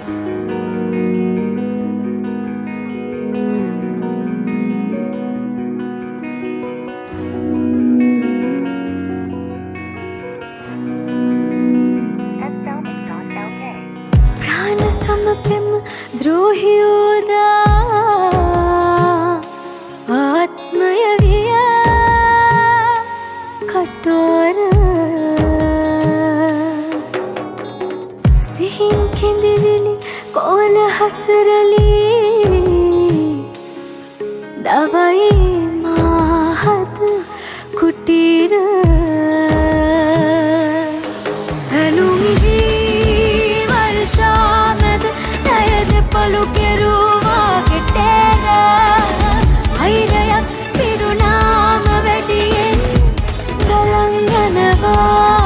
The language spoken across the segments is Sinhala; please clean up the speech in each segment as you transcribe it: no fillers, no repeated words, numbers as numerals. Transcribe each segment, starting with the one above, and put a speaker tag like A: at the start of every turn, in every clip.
A: प्राण समप्रेम द्रोहियोदा आत्मय विया कठोर सिहिं केंदिरिलि कोल हसरली दवाई माहत कुटीर अनुंगी वर्षामद नयद पलु केरुवा केटेरा हैरයක් පිරුණාම වැඩියෙන් ගලංගනවා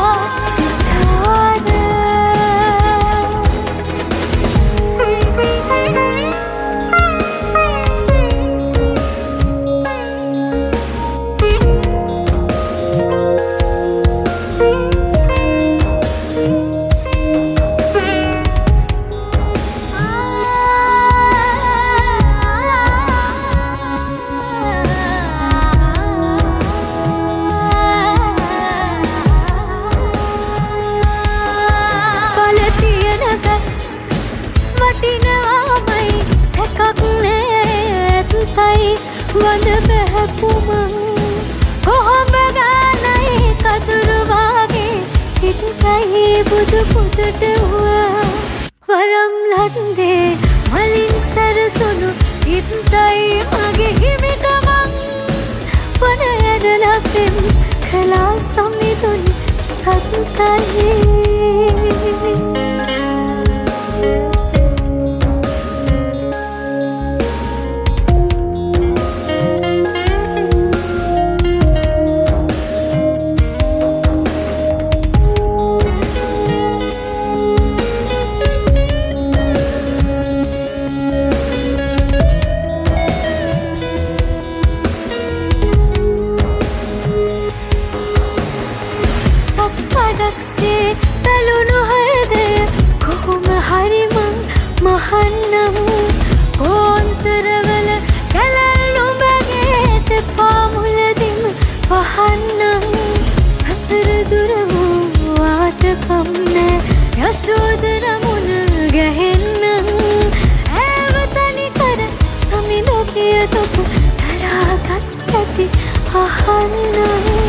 A: වටිනවාමයි සැකක් නැත්තයි වඳ බැහැපුමන් කොහොඹ ගානයි කදුරු වාගේ හිටයි බුදු පුදට වුවා වරම් ලන්දේ මලින් සැරසුණු හිටයි මගේ හිමිකමන් පන ඇරලා පෙම් කලා සමිඳුනි සත්තයි කඩක්සේ පැලුණු හෘදය කොහොම හරි මං මහන්නම් කෝන්තරවල කැලැල් උඹගේ තෙපා මුලදිම වහන්නම් සසර දුර වූ ආටකම් නෑ යශෝදර මුණ ගැහෙන්නම් ඇව තනි කර සමිඳ පිය තොප දරාගත් ඇති අහන්නම්